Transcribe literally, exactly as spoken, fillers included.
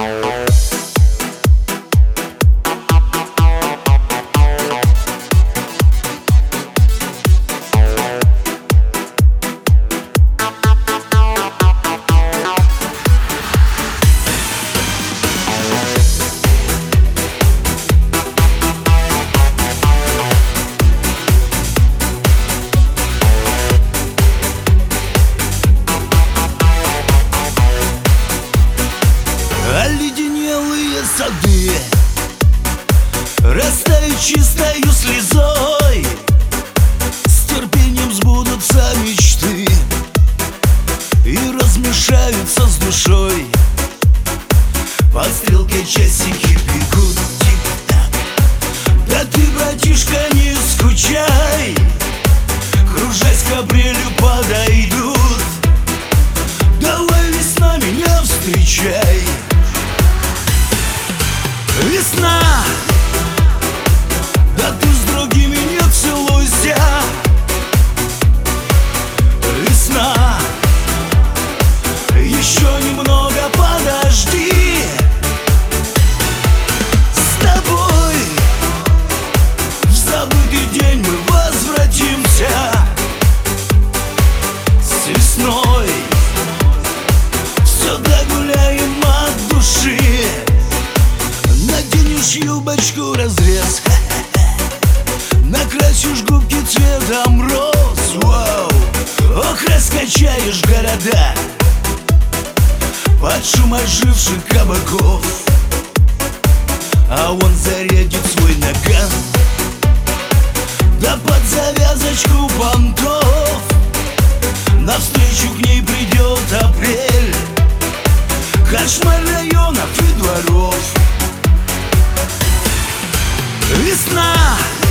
Оледенелые сады растают чистою слезой, с терпением сбудутся мечты и размешаются с душой. По стрелке часики бегут тик-так. Да ты, братишка, не скучай, кружась к апрелю подойдут. Давай, весна, меня встречай. Весна, да ты с другими не целуйся. Весна, еще немного подожди. С тобой в забытый день мы возвратимся. С весной все догуляем от души. Наденешь юбочку разрез, накрасишь губки цветом роз. Вау. Ох, раскачаешь города под шум оживших кабаков, а он зарядит свой наган, да под завязочку понтов. Навстречу к ней придет апрель, кошмар районов и дворов. Весна,